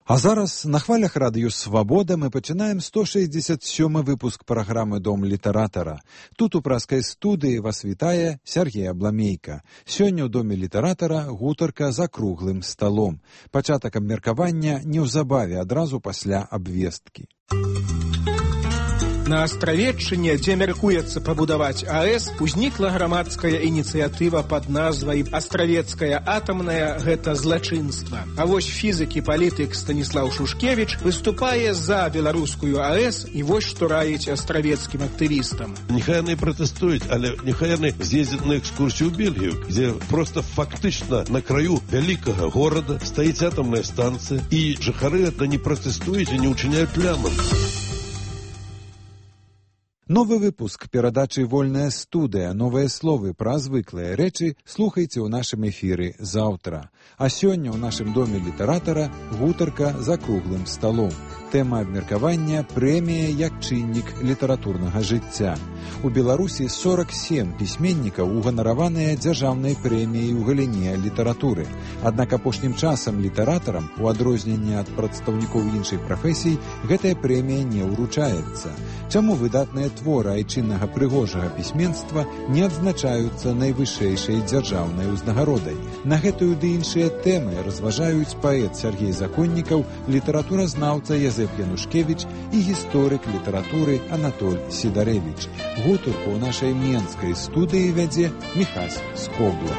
А зараз на хвалях радыё «Свабода» мы пачынаем 167 выпуск праграмы «Дом літаратара». Тут у праскай студыі вас вітае Сергей Абламейка. Сёння ў Доме літаратара гутарка за круглым сталом. Пачатак абмеркавання неўзабаве адразу пасля абвесткі. На Астравеччыне, дзе мяркуецца пабудаваць АЭС, узнікла грамадская ініцыятыва пад назвай «Астравецкая атамная – гэта злачынства». А вось фізык і палітык Станіслаў Шушкевіч выступае за беларускую АЭС і вось што раіць астравецкім актывістам. Нехай яны пратэстуюць, але нехай яны з'ездзяць на экскурсію ў Бельгію, дзе проста фактычна на краю вялікага горада стаіць атамная станцыя, і жыхары гэта не пратэстуюць і не ўчыняюць плямам. Новы выпуск перадачы «Вольная студыя». Новыя словы пра звыклыя рэчы слухайце ў нашым эфіры заўтра. А сёння ў нашым Доме літаратара гутарка за круглым сталом. Тэма абмеркавання – прэмія як чыннік літаратурнага жыцця. У Беларусі 47 пісьменнікаў уганараваныя дзяржаўнай прэміяй у галіне літаратуры. Аднак апошнім часам літаратарам, у адрозненне ад прадстаўнікоў іншых прафесій, гэтая прэмія не ўручаецца. Чаму выдатныя творы айчыннага прыгожага пісьменства не адзначаюцца найвышэйшай дзяржаўнай узнагародай? На гэтую ды іншыя тэмы разважаюць паэт Сергей Законнікаў, літаратуразнаўца Язэп Янушкевіч і гісторык літаратуры Анатоль Сідарэвіч. Гутарку ў нашай менскай студыі вядзе Міхась Скобла.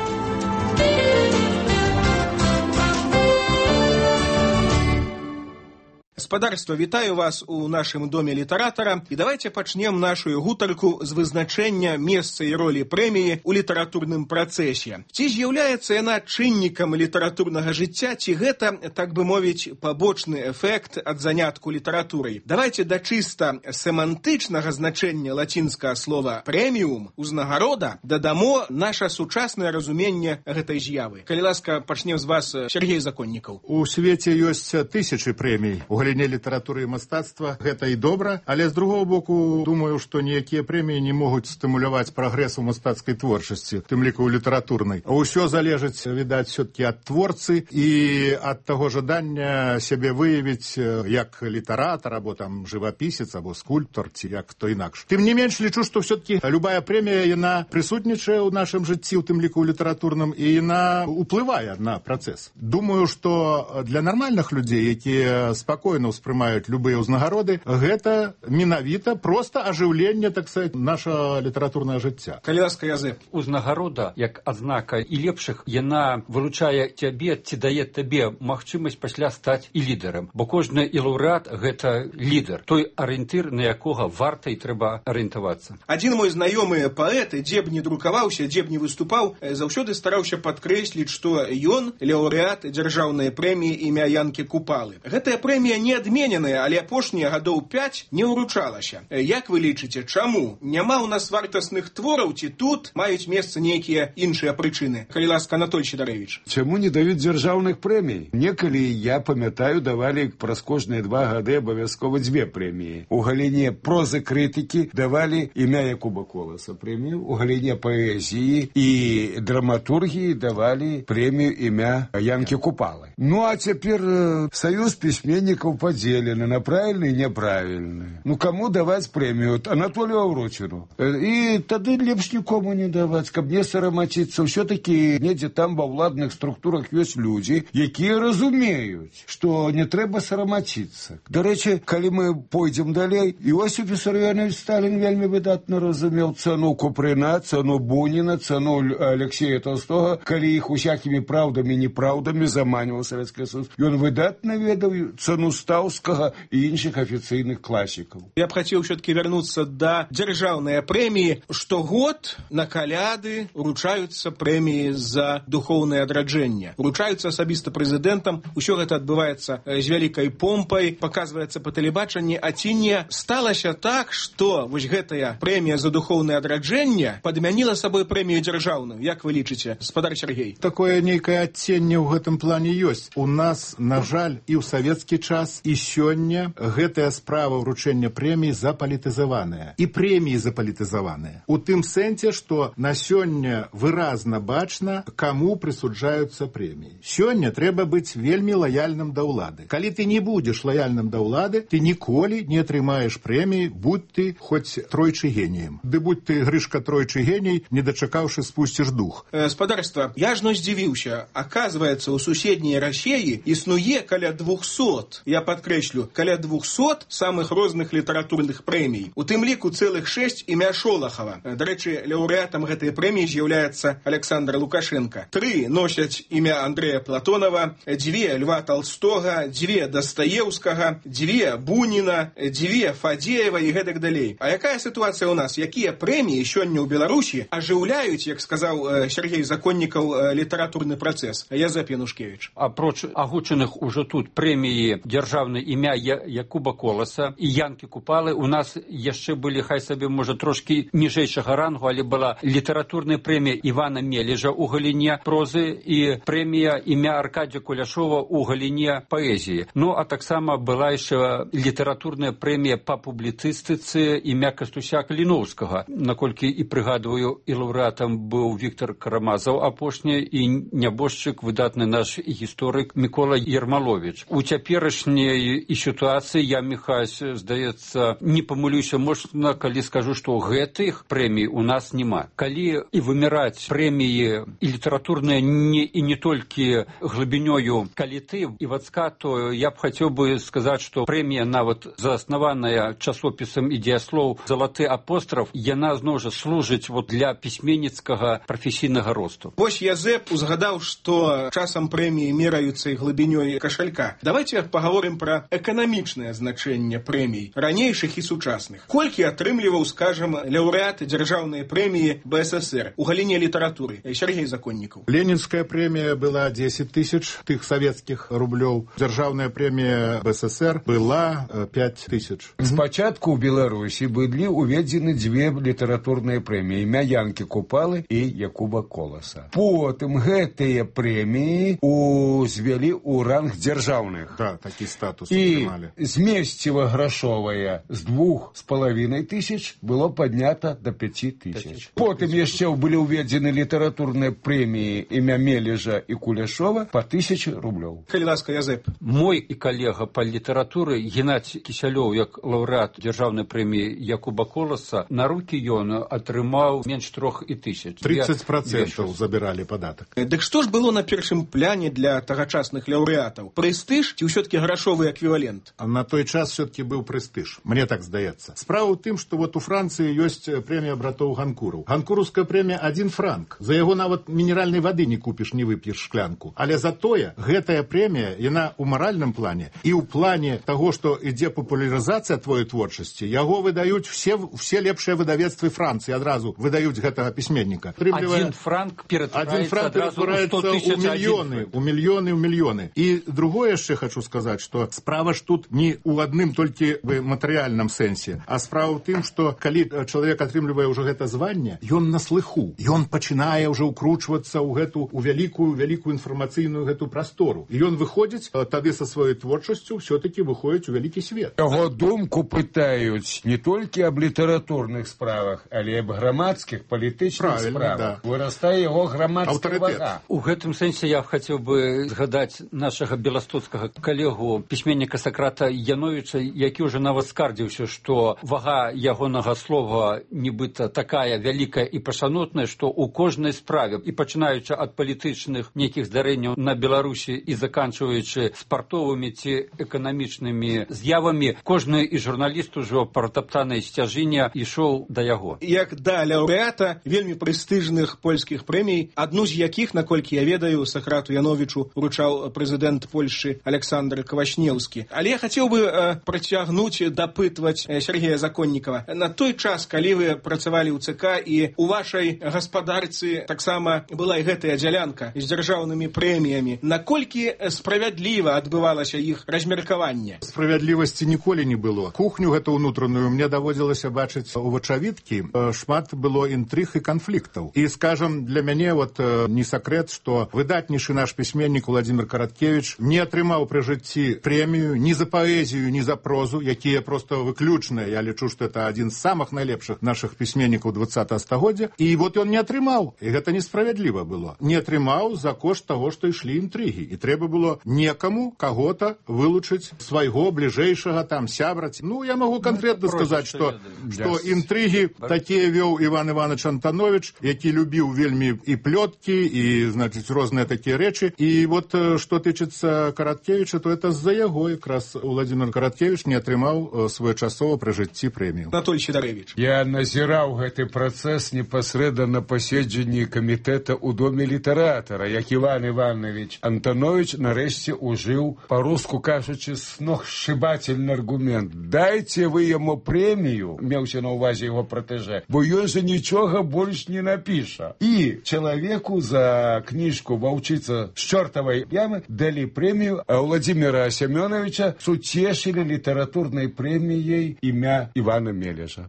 Гаспадарства, вітаю вас у нашым Доме літаратара, і давайте пачнем нашу гутарку з вызначэння месца і ролі прэміі ў літаратурным працэсе. Ці з'яўляецца яна чыннікам літаратурнага жыцця, ці гэта, так бы мовіць, пабочны эфект ад занятку літаратурай? Давайте да чыста семантычнага значэння лацінскага слова «прэміум» – «узнагарода» дадамо наша сучаснае разуменне гэтай з'явы. Калі ласка, пачнем з вас, Сергей Законнікаў. У свеце ёсць тысячы прэмій у галіне літаратуры і мастацтва, гэта і добра, але з другого боку, думаю, што ніякія прэміі не могуць стымуляваць прагрэс у мастацкай творчасці, тым ліку ў літаратурнай. Усё залежыць, відаць, все-таки ад творцы і ад таго жадання сябе выявіць як літаратар, або там жывапісец, або скульптор, ці як хто інакш. Тым не менш, лічу, што все-таки любая прэмія, яна прысутнічае ў нашым жыцці, у тым ліку ў літаратурным, і яна уплывае на працэс. Думаю, што для нармальных людзей, якія спакойна ўспрымаюць любыя ўзнагароды, гэта менавіта проста ажыўленне, так сказать, наша літаратурнае жыцця. Калі ласка, Язэп. Узнагарода, як адзнака і лепшых, яна выручае цябе, ці дае табе магчымасць пасля стаць і лідарам. Бо кожны і лаўрэат – гэта лідар, той арыентыр, на якога варта і трэба арыентавацца. Адзін мой знаёмы паэт, дзе б не друкаваўся, дзе б не выступаў, заўсёды стараўся падкрэсліць, што ён лаўрэат дзяржаўнай прэміі імя Янкі Купалы. Гэтая прэмія не адмененая, але апошнія гадоў 5 не ўручалася. Як вы лічыце, чаму? Няма ў нас вартасных твораў, ці тут маюць месца нейкія іншыя прычыны? Калі ласка, Анатоль Сідарэвіч. Чаму не даюць дзяржаўных прэмій? Некалі, я памятаю, давалі праз кожныя 2 гады абавязкова 2 прэміі. У галіне прозы крытыкі давалі імя Якуба Коласа прэмію, у галіне паэзіі і драматургіі давалі прэмію імя Янкі Купалы. Ну, а цяпер саюз пісьменнікаў подзелены на правільны і няправільны. Ну, каму даваць прэмію? Анатолію Аўрочыну. І тады лепш нікому не даваць, каб не сарамачыцца. Ўсё-такі недзе там ва ўладных структурах ёсць людзі, якія разумеюць, што не трэба сарамачыцца. Дарэчы, калі мы пойдзем далей, Іосиф Вісарыёнович Сталін вельмі выдатна разумеў цану Купрына, цану Буніна, цану Алексея Толстога, калі іх усякімі праўдамі і непраўдамі заманіваў Савецкі Союз. Ён выдатна ведаў цану Стаўскага і іншых афіцыйных класікаў. Я б хацеў все-таки вярнуцца да дзяржаўнай прэміі. Штогод на каляды уручаюцца прэміі за духоўнае адраджэнне. Уручаюцца асабіста прэзідэнтам. Усё гэта адбываецца з вялікай помпай, паказваецца па тэлебачанні, а ці не сталася так, што вось гэтая прэмія за духоўнае адраджэнне падмяніла сабой прэмію дзяржаўную? Як вы лічыце, гаспадар Сергей? Такое нейкае адценне ў гэтым плане ёсць. У нас, на жаль, і ў савецкі час, зараз і сёння гэтая справа ўручэння прэмій запалітызаваная. І прэміі запалітызаваныя. У тым сэнсе, што на сёння выразна бачна, каму прысуджаюцца прэміі. Сёння трэба быць вельмі лаяльным да ўлады. Калі ты не будзеш лаяльным да ўлады, ты ніколі не атрымаеш прэміі, будь ты хоць тройчы геніем. Ды будь ты, Грышка, тройчы геній, не дачакаўшы, спусціш дух. Спадарства, я ж здзівіўся. Аказваецца, у суседняй Расіі існуе каля 200, я падкрэслю, каля 200 самых розных літаратурных прэмій. У тым ліку цэлых 6 імя Шолахава. Дарэчы, лаўрэатам гэтай прэміі з'яўляецца Александр Лукашенко. 3 носяць імя Андрэя Платонова, 2 Льва Толстога, 2 Дастаеўскага, 2 Буніна, 2 Фадзеева і гэтак далей. А якая сітуацыя ў нас? Якія прэміі сёння ў Беларусі ажыўляюць, як сказаў Сергей Законнікаў, літаратурны працэс? Язэп Янушкевич. Апроч агучаных ужо тут прэміі дзяржаўнай імя Якуба Коласа і Янкі Купалы, у нас яшчэ былі, хай сабе, можа, трошкі ніжэйшага рангу, але была літаратурная прэмія Івана Мележа ў галіне прозы і прэмія імя Аркадзя Куляшова ў галіне паэзіі. Ну, а таксама была яшчэ літаратурная прэмія па публіцыстыцы імя Кастуся Каліноўскага. Наколькі і прыгадваю, і лаўрэатам быў Віктор Карамазаў апошні, і нябожчык, выдатны наш гісторык Мікола Ермалович. У цяперашняй сітуацыі я, Міхась, здаецца, не памылюся, можна, калі скажу, што гэтых прэмій у нас няма. Калі і выміраць прэміі і літаратурныя і не толькі глыбінёю каліты і вацка, то я б хацеў бы сказаць, што прэмія, нават заснаваная часопісам «Ідзеяслоў» «Залаты апостраф», яна, зноў жа, служыць для пісьменніцкага прафесійнага росту. Вось Язэп узгадаў, што часам прэміі мераюцца і глыбінёй кашалька. Давайте паговорым пра эканамічнае значэнне прэмій, ранейшых і сучасных. Колькі атрымліваў, скажам, лаўрэат дзяржаўнай прэміі БССР у галіне літаратуры? Сергей Законнікаў. Ленінская прэмія была 10 тысяч тых савецкіх рублёў. Дзяржаўная прэмія БССР была 5 тысяч. Спачатку ў Беларусі былі уведзены 2 літаратурныя прэміі, імя Янкі Купалы і Якуба Коласа. Потым гэтыя прэміі узвялі ў ранг дзяржаўных. Да, такі статус і атрымалі. змесціва грашовая з 2,5 тысяч было паднята до 5 тысяч. Потым яшчэ былі ўведзены літаратурныя прэміі імя Мележа і Куляшова по 1000 рублёў. Калі ласка, Язэп. Мой і калега па літаратуры Геннадзь Кісялёў, як лаўрэат дзяржаўнай прэміі Якуба Коласа, на рукі ён атрымаў менш 3000. 30% забіралі падатак. Дык што ж было на першым пляне для тагачасных лаўрэатаў? Прэстыж ці ўсё-таки грашовы эквівалент? На той час все-таки быў прэстыж, мне так здаецца. Справа ў тым, што у Францыі ёсць прэмія братоў Ганкураў. Ганкураўская прэмія 1 франк. За яго нават мінеральнай вады не купіш, не вып'еш шклянку. Але затое гэтая прэмія, яна ў маральным плане і ў плане таго, што ідзе папулярызацыя твоей творчасці, яго выдаюць все лепшыя выдавецтвы Францыі, адразу выдаюць гэтага пісьменніка. 1 франк ператвараецца у мільёны. І другое яшчэ хочу сказаць, што справа ж тут не ў адным толькі матэрыяльным сэнсе, а справа ў тым, што калі чалавек атрымлівае ўжо гэта званне, ён на слыху, ён пачынае ўжо ўкручвацца ў гэту вялікую інфармацыйную гэту прастору. І ён выходзіць тады са сваёй творчасцю, все-таки выходзіць у вялікі свет. Яго думку пытаюць не толькі аб літаратурных справах, але аб грамадскіх, палітычных справах. Да. Вырастае яго грамадская вага. У гэтым сэнсе я хацеў бы згадаць нашага беластоцкага калегу, пісьменніка Сократа Яновіча, які ўжо нават скардзіўся, што вага ягонага слова нібыта такая вялікая і пашанотная, што ў кожнай справе, і пачынаючы ад палітычных нейкіх здарэнняў на Беларусі і заканчваючы спартовымі ці эканамічнымі з'явамі, кожны і журналіст ужо партаптанай сцяжыне ішоў да яго. Як да лаўрэата вельмі прэстыжных польскіх прэмій, адну з якіх, наколькі я ведаю, Сакрату Яновічу уручаў прэзідэнт Польшчы Александр Квашнеўскі. Але я хацеў бы працягнуць, дапытваць Сергея Законнікава. На той час, калі вы працавалі ў ЦК, і у вашай гаспадарцы таксама была і гэтая дзялянка з дзяржаўнымі прэміямі, наколькі справядліва адбывалася іх размеркаванне? Справядлівасці ніколі не было. Кухню гэту ўнутраную мне даводзілася бачыць у вачавіткі. Шмат было інтрыг і канфліктаў. І, скажам, для мяне не сакрэт, што выдатнейшы наш пісьменнік Владзімир Караткевіч не атрымаў пры жыцці прэмію ні за паэзію, ні за прозу, якія просто выключныя. Я лічу, што это адзін з самых найлепшых нашых пісьменнікаў 20 стагоддзя. І вот ён не атрымаў. І гэта несправядліва было. Не атрымаў за кошт таго, што ішлі інтрыгі. І трэба было некаму, каго-то вылучыць свайго бліжэйшага там сябра. Ну, я магу канкрэтна сказаць, што інтрыгі такія вёў Іван Іванович Антонович, які любіў вельмі і плёткі, і, значыць, розныя такія рэчы. І вот, што тычыцца Караткевіча, то это з-за яго якраз Владимир Караткевич не атрымаў своечасова пры жыцці прэмію. Анатолий Сидорович. Я назіраў гэты працэс непасрэдна на паседжанні камітэта ў доме літаратара, як Іван Іванович Антонович нарэшце ужыў, па-руску кажучы, сногсшибательны аргумент. Дайце вы яму прэмію, меўся на ўвазе яго пратэжэ, бо ён жа нічога больш не напіша. І чалавеку за кніжку «Ваўчыца з чортавай ямы» далі прэмію, а Владимира Семеновича суцешылі літаратурнай прэміяй імя Івана Мележа.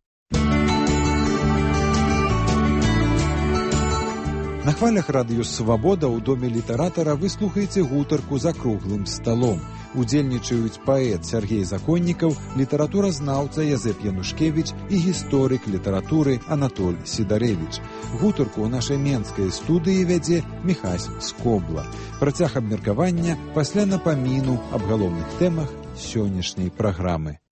На хвалях радыё «Свабода» ў доме літаратара вы слухаеце гутарку за круглым сталом. Удзельнічаюць паэт Сергей Законнікаў, літаратуразнаўца Язэп Янушкевіч і гісторык літаратуры Анатоль Сідарэвіч. Гутарку ў нашай менскай студыі вядзе Міхась Скобла. Працяг абмеркавання пасля напаміну аб галоўных тэмах сённяшняй праграмы.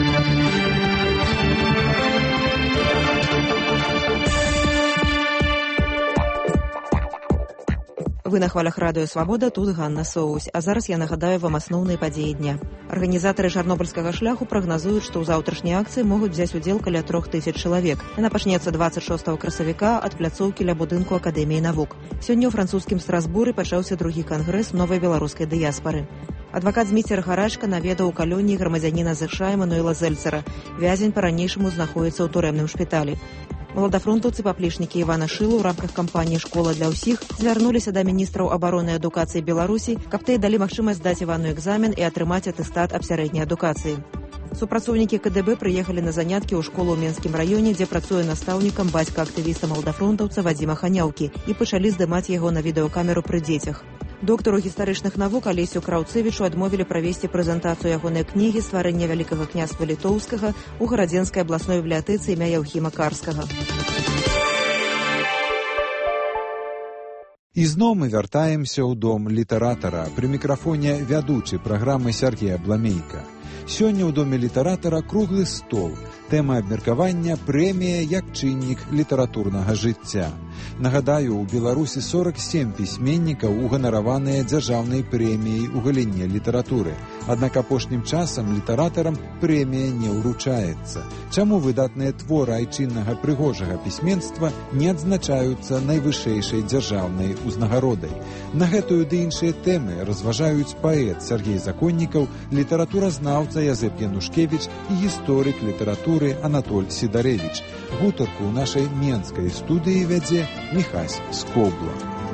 Вы на хвалях радыё «Свабода», тут Ганна Соусь. А зараз я нагадаю вам асноўныя падзеі дня. Арганізатары чарнобыльскага шляху прагназуюць, што ў заўтрашняй акцыі могуць взяць удзел каля 3000 чалавек. Яна пачнецца 26 красавіка ад пляцоўкі ля будынку Акадэміі навук. Сёння ў французскім Страсбуры пачаўся другі кангрэс новай беларускай дыяспары. Адвакат Зміцер Гарачка наведаў у калоніі грамадзяніна США Эмануэла Зельцера. Вязень па-ранейшаму знаходзіцца ў турэмным шпіталі. Маладафронтаўцы паплечнікі Івана Шылу ў рамках кампаніі «Школа для ўсіх» звярнуліся да міністраў абароны і адукацыі Беларусі, каб тыя далі магчымасць здаць Івану экзамен і атрымаць атэстат аб сярэдняй адукацыі. Супрацоўнікі КДБ прыехалі на заняткі ў школу ў Менскім раёне, дзе працуе настаўнікам бацька актывіста маладафронтаўца Вадзіма Ханяўкі, і пачалі здымаць яго на відэакамеру пры дзецях. Доктару гістарычных навук Алесю Краўцевічу адмовілі правесці прэзентацыю ягонай кнігі «Стварэнне вялікага княства літоўскага» у Гарадзенскай абласной бібліятэцы імя Яўхіма Карскага. І зноў мы вяртаемся ў дом літаратара. Пры мікрафоне вядучы праграмы Сергей Абламейка. Сёння ў доме літаратара круглы стол. Тэма абмеркавання «Прэмія як чыннік літаратурнага жыцця». Нагадаю, у Беларусі 47 пісьменнікаў уганараваныя дзяржаўнай прэміяй у галіне літаратуры. Аднак апошнім часам літаратарам прэмія не ўручаецца. Чаму выдатныя творы айчыннага прыгожага пісьменства не адзначаюцца найвышэйшай дзяржаўнай узнагародай? На гэтую ды іншыя тэмы разважаюць паэт Сергей Законнікаў, літаратуразнаўца Язэп Янушкевіч і гісторык літаратуры Анатоль Сідарэвіч. Гутарку ў нашай менскай студыі вядзе Міхась Скобла.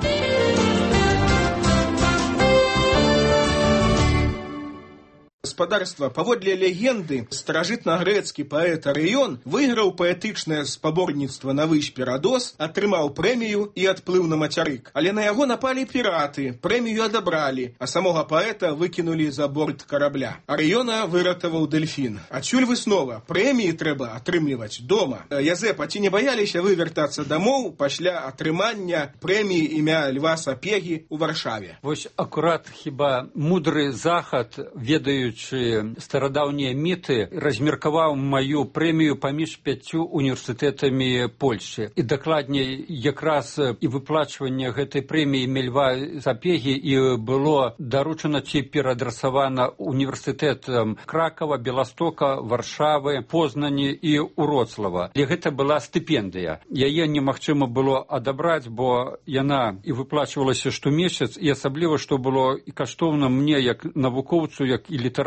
Гаспадарства, паводле легенды, старажытна-грэцкі паэт Арыён выйграў паэтычнае спаборніцтва на выспе Радос, атрымаў прэмію і адплыў на мацярык. Але на яго напалі піраты, прэмію адабралі, а самога паэта выкінулі за борт карабля. Арыёна выратаваў дэльфін. Адсюль выснова, прэміі трэба атрымліваць дома. Язэп, а ці не баяліся вы вяртацца дамоў пасля атрымання прэміі імя Льва Сапегі ў Варшаве? Вось акурат хіба мудры захад, ведаючы старадаўнія міты, размеркаваў маю прэмію паміж 5 універсітэтамі Польшчы. І дакладней, якраз і выплачванне гэтай прэміі Льва Сапегі і было даручана ці пераадрасавана універсітэтам Кракава, Беластока, Варшавы, Познані і Уроцлава. І гэта была стыпендыя. Яе немагчыма было адабраць, бо яна і выплачвалася штомесяц, і асабліва, што было і каштоўна мне, як навукоўцу, як і літаратару,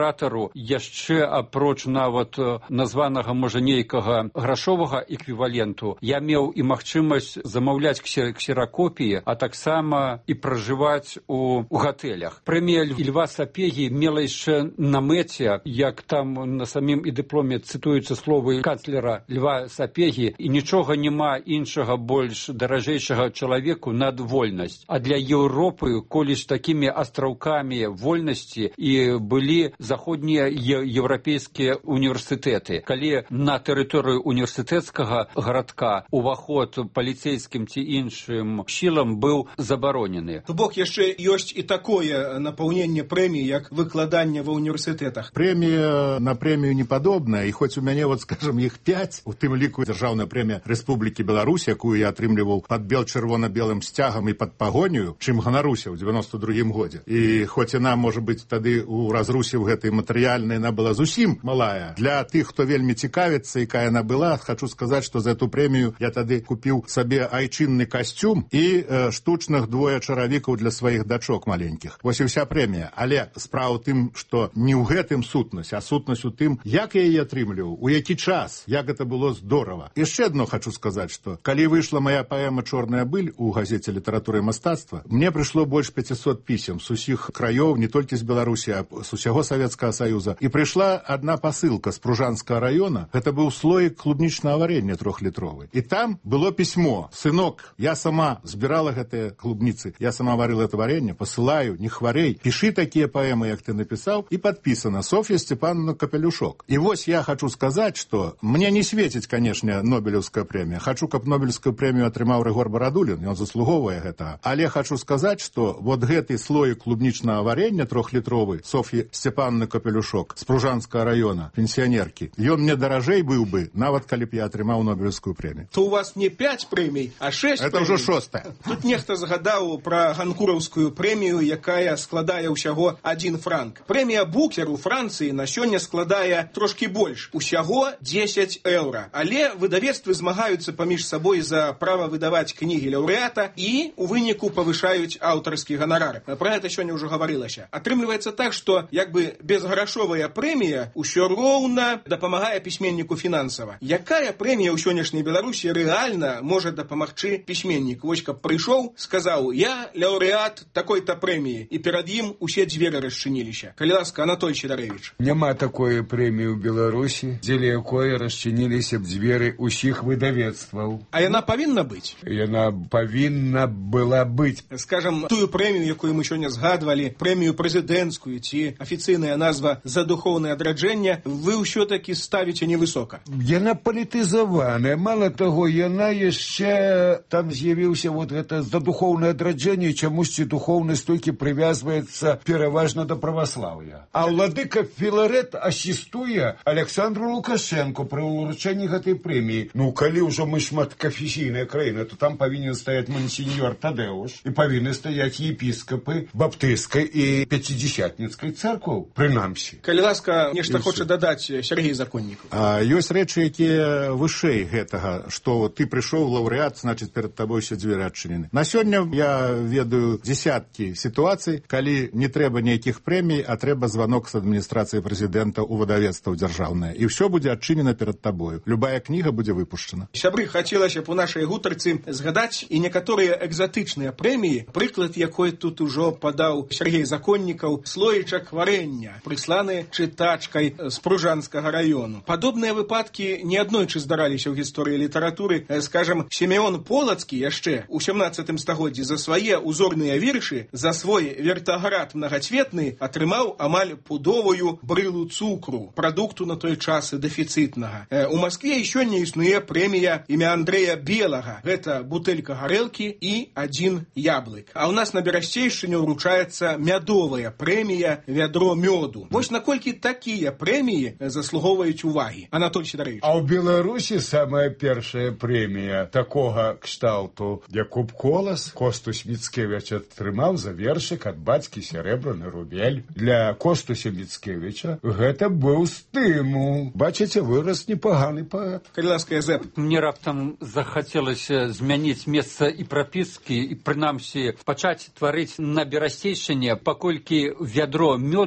літаратару яшчэ апроч нават названага можа нейкага грашовага эквіваленту я меў і магчымасць замаўляць ксеракопіі, а таксама і пражываць у гатэлях. Прэмія Льва Сапегі мела яшчэ на мэце, як там на самім і дыпломе цытуюцца словы канцлера Льва Сапегі, і нічога няма іншага больш даражэйшага чалавеку над вольнасць. А для Еўропы, коли ж такімі астраўкамі вольнасці і былі заходнія еўрапейскія універсітэты. Калі на тэрыторыю універсітэцкага гарадка уваход паліцейскім ці іншым сілам быў забаронены. То бок яшчэ ёсць і такое напаўненне прэміі, як выкладанне ва універсітэтах. Прэмія на прэмію не падобная, і хоць у мяне, скажем, іх 5, у тым ліку дзяржаўная прэмія Рэспублікі Беларусь, якую я атрымліваў пад чырвона-белым сцягам і пад пагоню, чым ганаруся ў 92-м годзе. І хоць яна, можа быць, тады у разрусе ў гэтай матэрыяльнай яна была зусім малая. Для тых, хто вельмі цікавіцца, якая яна была, хочу сказаць, што за эту прэмію я тады купіў сабе айчынны касцюм і штучных 2 чаравікаў для сваіх дачок маленькіх. Вось і вся прэмія. Але справа ў тым, што не ў гэтым сутнасць, а сутнасць у тым, як я яе атрымліваў, у які час, як гэта было здорава. Яшчэ адно хочу сказаць, што калі выйшла моя паэма «Чорная быль» у газеце «Літаратура і мастацтва», мне прыйшло больш 500 пісем з усіх краёў, не толькі з Беларусі, а з усяго Савецкага Саюза. І прыйшла адна пасылка з Пружанскага раёна. Гэта быў слоік клубнічнага варення 3-літровы. І там было пісьмо: «Сынок, я сама збірала гэтыя клубніцы, я сама варила это варенье, посылаю, не хварей, піши такія паэмы, як ты напісаў». І падпісана Софья Степановна Капелюшок. І вось я хочу сказаць, што мне не светіць, канешне, Нобелевская прэмія. Хочу, каб Нобелевскую прэмію атрымаў Рыгор Барадулін, ён заслугоўвае гэтага. Але хочу сказаць, што вот гэты слоік клубнічнага варення 3-літровы Софьи Степановны Капелюшок з Пружанскага раёна, пенсіянеркі, ён мне даражэй быў бы, нават калі б я атрымаў Нобелевскую прэмію. То у вас не 5 прэмій, а 6 Это прэмій. ўжо 6. Тут нехта згадаў пра ганкураўскую прэмію, якая складае ўсяго 1 франк. Прэмія Букер у Францыі на сёння складае трошкі больш, усяго 10 еўра. Але выдавецтвы змагаюцца паміж сабой за права выдаваць кнігі лаўрэата і у выніку павышаюць аўтарскі ганарар. Пра гэта сёння ўжо гаварылася. Атрымліваецца так, што як бы безграшовая прэмія ўсё роўна дапамагае пісьменніку фінансава. Якая прэмія ў сённяшняй Беларусі рэальна можа дапамагчы пісьменніку? Вось каб прыйшоў, сказаў: «Я лаўрэат такой-то прэміі», і перад ім усе дзверы расчыніліся. Калі ласка, Анатоль Сідарэвіч. Няма такой прэміі ў Беларусі, дзеля якой расчыніліся б дзверы ўсіх выдавецтваў. А яна павінна быць? Яна павінна была быць. Скажам, тую прэмію, якую мы сёння згадвалі, прэмію прэзідэнцкую ці афіцыйная назва «За духоўнае адраджэнне», вы ўсё-такі ставіце невысока. Яна палітызаваная. Мала таго, яна яшчэ там з'явіўся вот гэта «За духоўнае адраджэнне», чамусьці духоўнасць толькі прывязваецца пераважна да праваслаўя. А владыка Філарэт асістуе Александру Лукашенко пры ўручэнні гэтай прэміі. Ну, калі ўжо мы шматканфесійная краіна, то там павінен стаяць мансіньор Тадэуш і павінны стаяць епіскапы баптысцкай і пяцідзесятніцкай царкваў, прынамсі. Калі ласка, нешта хоча дадаць Сергей Законнікаў. Ёсць рэчы, якія вышэй гэтага, што ты прыйшоў лаўрэат, значыць, перад табой усе дзверы адчынены. На сёння я ведаю дзесяткі сітуацый, калі не трэба ніякіх прэмій, а трэба званок з адміністрацыі прэзідэнта ў выдавецтва дзяржаўнае. І ўсё будзе адчынена перад табою. Любая кніга будзе выпушчана. Сябры, хацелася б у нашай гутарцы згадаць і некаторыя экзатычныя прэміі, прыклад якой тут ужо падаў Сергей Законнікаў, слоечак варення, прысланы чытачкай з Пружанскага раёну. Падобныя выпадкі неаднойчы здараліся ў гісторыі літаратуры. Скажам, Сімеон Полацкі яшчэ у 17 стагоддзі за свае узорныя вершы, за свой вертаград мнагацветны атрымаў амаль пудовую брылу цукру, прадукту на той час дэфіцытнага. У Маскве і сёння існуе прэмія імя Андрэя Белага. Гэта бутэлька гарэлкі і 1 яблык. А ў нас на Берасцейшчыне ўручаецца мядовая прэмія «Вядро мёду». Вось наколькі такія прэміі заслугоўваюць увагі. Анатоль Сідарэвіч. А ў Беларусі самая першая прэмія такога кшталту Якуб Колас Костусь Міцкевіч атрымаў за вершык ад бацькі «Серебраны рубель». Для Костуся Міцкевіча гэта быў стымул. Бачыце, вырас непаганы паэт. Калі ласка, Язэп. Мне раптам захацелася змяніць месца і прапіскі, і прынамсі пачаць тварыць на Берасцейшчыне, паколькі «Вядро мёду» гэта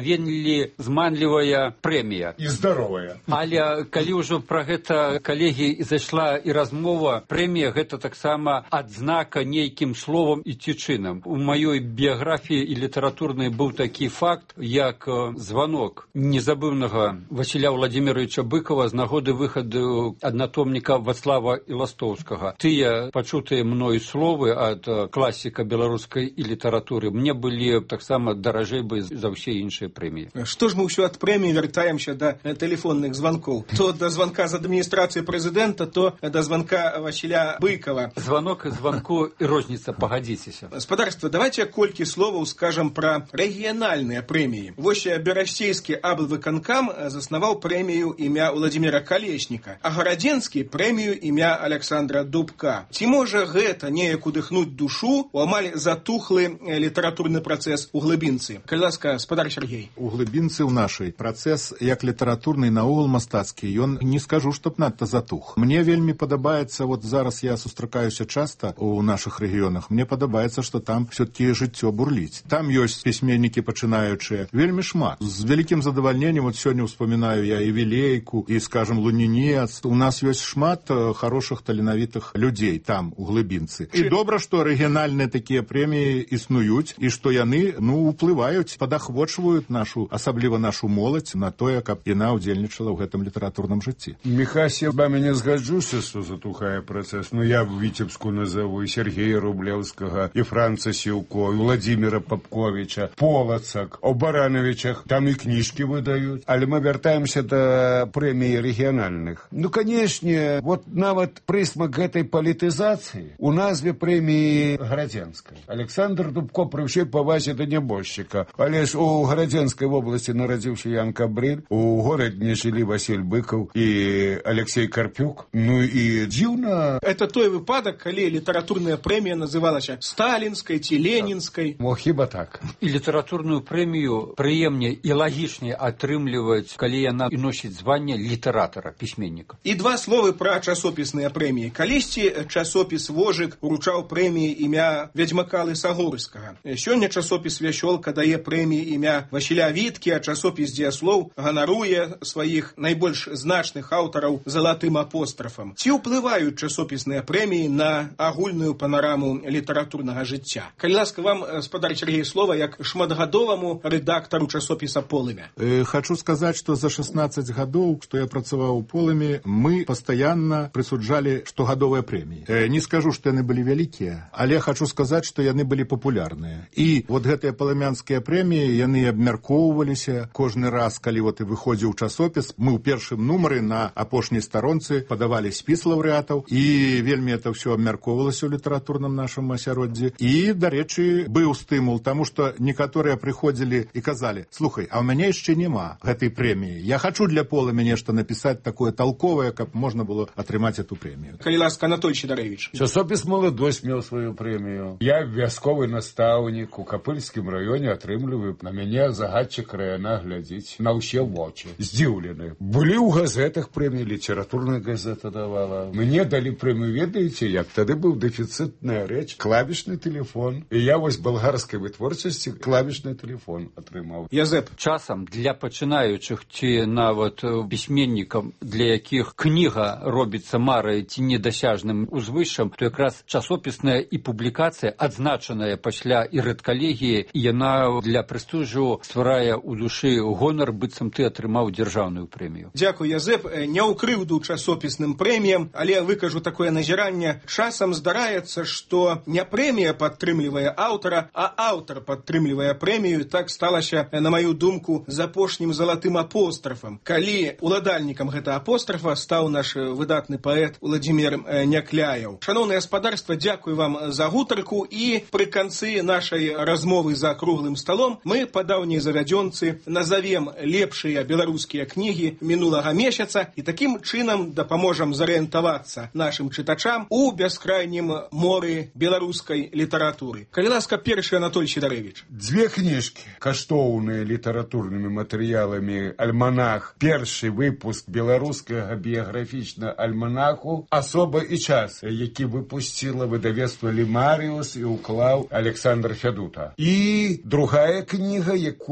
вельмі зманлівая прэмія. І здаровая. Але калі ўжо пра гэта, калегі, зайшла і размова, прэмія гэта таксама адзнака нейкім словам і ці чынам. У маёй біяграфіі і літаратурнай быў такі факт, як званок незабыўнага Васіля Владимировича Быкова з нагоды выхаду аднатомніка Вацлава Іластоўскага. Тыя пачутыя мною словы ад класіка беларускай і літаратуры мне былі таксама даражэй бы за ўсе іншыя прэміі. Што ж мы ўсё ад прэміі вяртаемся да тэлефонных званкоў? То да званка з адміністрацыі прэзідэнта, то да званка Васіля Быкова. Званок і званку і розніца, пагадзіцеся. Спадарства, давайте колькі словаў скажам пра рэгіянальныя прэміі. Вось Берасцейскі аблвыканкам заснаваў прэмію імя Владимира Колесніка, а Гарадзенскі прэмію імя Александра Дубка. Ці можа гэта неяк удыхнуць душу у амаль затухлы літаратурны працэс у глыбінцы? Калі ласка, спадар Сергей. У глыбінцы ў нашай працэс як літаратурны наогул мастацкі, ён не скажу, чтоб надта затух. Мне вельмі падабаецца, вот зараз я сустракаюся часта у нашых рэгіёнах, мне падабаецца, што там все-таки жыццё бурліць. Там ёсць пісьменнікі пачынаючыя, вельмі шмат. З вялікім задавальненнем, вот сёння ўспамінаю я і Вілейку, і, скажем, Лунінец. У нас ёсць шмат хорошых таленавітых людзей там, у глыбінцы. І добра, што рэгіянальныя такія прэміі існуюць, і што яны, уплываюць, падахвочваюць нашу, асабліва нашу моладзь на тое, каб яна ўдзельнічала ў гэтым літаратурным жыцці. Михась, я вами не згаджуся, што затухае працэс. Я в Віцебску назову і Сергея Рублеўскага, і Франца Сіўко, і Владимира Попковича, Полацак, о Барановичах. Там і кніжкі выдаюць. Але мы вяртаемся да прэміі рэгіянальных. Канешне, вот нават прысмак гэтай палітызацыі у назве прэміі Гарадзенскай. Александр Дубко пры ўсёй павазе да нябожчыка. Але ж у Гарадзенскай вобласці нарадзіўся Ян Кабрыль, у горадзе жылі Васіль Быкаў і Алексей Карпюк. І дзіўна... Это той выпадак, калі літаратурная прэмія называлася сталінскай ці ленінскай. Хіба так. І літаратурную прэмію прыемней і лагічней атрымліваць, калі яна і носіць званне літаратара, пісьменніка. І два словы пра часопісныя прэміі. Калісьці часопіс «Вожык» уручаў прэміі імя Вядзьмака Лысагорскага. Сёння часопіс «Вясёлка» дае прэміі імя Васіля Віткі, а часопіс «Дзеяслоў» ганаруе сваіх найбольш значных аўтараў залатым апострафам. Ці ўплываюць часопісныя прэміі на агульную панараму літаратурнага жыцця? Калі ласка, вам, спадар Сергей, слова як шматгадоваму рэдактару часопіса «Полымя». Хочу сказаць, што за 16 гадоў, што я працаваў у «Полымі», мы пастаянна прысуджалі штогадовыя прэміі. Не скажу, што яны былі вялікія, але хочу сказаць, што яны былі папулярныя. І вот гэтыя палымянскія прэміі, яны абмяркоўваліся кожны раз, калі вот і выходзіў часопіс. Мы ў першым нумары на апошняй старонцы падавалі спіс лаўрэатаў, і вельмі это ўсё абмяркоўвалася ў літаратурным нашым асяроддзі. І, дарэчы, быў стымул, таму што некаторыя прыходзілі і казалі: слухай, а ў мяне яшчэ няма гэтай прэміі. Я хочу для «Полымя» нешта напісаць такое толковае, каб можна было атрымаць эту прэмію. Калі ласка, Анатоль Сідарэвіч. Часопіс «Маладосць» меў сваю прэмію. Я вясковы настаўнік у Капыльскім раёне, атрымліваю. На мяне загадчык района глядзіць на ўсе вочы. Здзіўлены. Былі ў газетах прэміі, літаратурная газета давала. Мне далі прэмію, ведаеце, як тады быў дэфіцытная рэч, клавішны тэлефон. І я вось балгарскай вытворчасці клавішны тэлефон атрымаў. Язэп. Часам для пачынаючых ці нават пісьменнікам, для якіх кніга робіцца марай ці недасяжным узвышшам, то якраз часопісная і публікацыя, адзначаная пасля і рэдкалегіі, яна для прэстыжу стварае ў душы гонар, быццам ты атрымаў дзяржаўную прэмію. Дзякуй, Язэп. Не ў крыўду часопісным прэміям, але выкажу такое назіранне. Часам здараецца, што не прэмія падтрымлівае аўтара, а аўтар падтрымлівае прэмію. Так сталася, на маю думку, з апошнім залатым апострафам. Калі уладальнікам гэта апострафа стаў наш выдатны паэт Владимир Някляеў. Шаноўнае гаспадарства, дзякуй вам за гутарку, і пры канцы нашай размовы за круглым сталом мы па даўняй завядзёнцы назавем лепшыя беларускія кнігі мінулага месяца і такім чынам дапаможам зарыентавацца нашым чытачам у бяскрайнім моры беларускай літаратуры. Калі ласка, першы Анатоль Сідарэвіч. Дзве кніжкі, каштоўныя літаратурнымі матэрыяламі альманах. Першы выпуск беларускага біяграфічнага альманаху «Асоба і час», які выпусціла выдавецтва «Лімаріус» і ўклаў Александр Фядута. І другая кніга, якую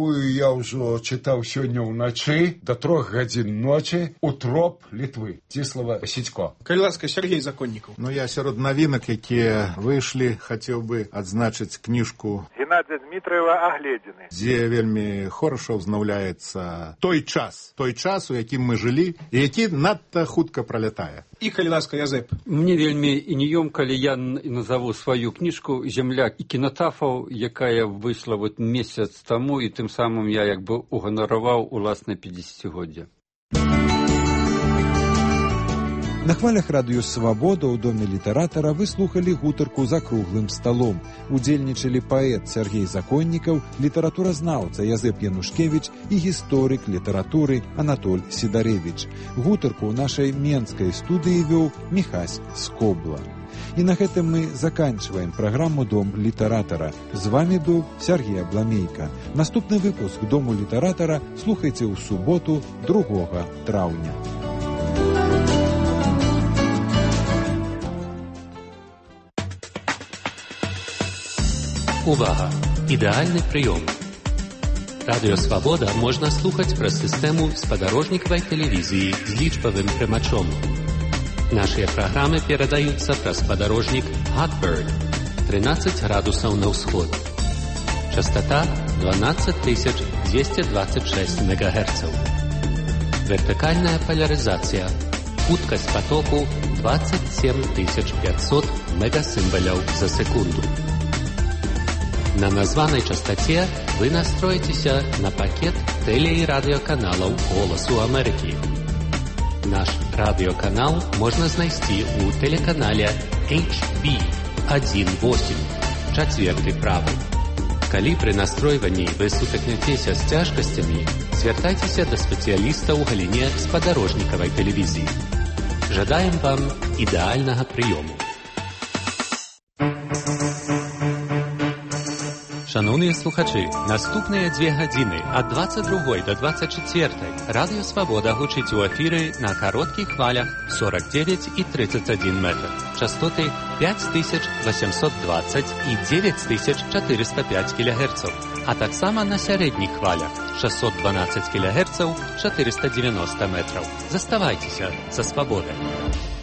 якую я ўжо чытаў сёння ўначы да 3 гадзін ночы «Утроп Літвы» Ціслава Сідько. Калі ласка, Сергей Законнікаў. Ну, я сярод навінак, якія выйшлі, хацеў бы адзначыць кніжку Геннадия Дмитриева «Огледины», дзе вельмі хораша ўзнаўляецца той час, у якім мы жылі, і які надта хутка пролятае. І, калі ласка, Язэп. Мне вельмі ініём, калі я назову сваю кніжку «Земля кінотафаў», якая выйшла месяц таму, і тым самым я як бы уганараваў уласна 50-годдзе. На хвалях радыё «Свабода» ў доме літаратара вы слухалі гутарку «За круглым сталом». Удзельнічалі паэт Сергей Законнікаў, літаратуразнаўца Язэп Янушкевіч і гісторык літаратуры Анатоль Сідарэвіч. Гутарку ў нашай менскай студыі вёў Міхась Скобла. І на гэтым мы заканчиваем праграму «Дом літаратара». З вами быў Сергей Абламейка. Наступны выпуск «Дому літаратара» слухайце ў суботу 2 траўня. Увага! Ідэальны прыём. Радыё «Свабода» можна слухаць праз сістэму спадарожнікавай тэлевізіі з лічбавым прымачом. Нашыя праграмы перадаюцца праз спадарожнік Hotbird 13 градусаў на ўсход. Частота 12226 МГц. Вертыкальная полярызацыя. Хуткасць потоку 27500 мегасімбаляў за секунду. На названай частоце вы настроіцеся на пакет тэле- і радыёканалаў «Голасу Амерыкі». Наш радыёканал можна знайсці ў тэлеканале HB18, 4 правы. Калі пры настройванні вы сутыкнецеся з цяжкасцямі, звяртайцеся да спецыяліста ў галіне спадарожнікавай тэлевізіі. Жадаем вам ідэальнага прыёму. Шановныя слухачы, наступныя 2 гадзіны ад 22 до 24 радыё «Свабода» гучыць у эфіры на кароткіх хвалях 49 і 31 метр, частоты 5820 і 9405 кГц, а таксама на сярэдніх хвалях 612 кГц, 490 метраў. Заставайцеся са «Свабодай».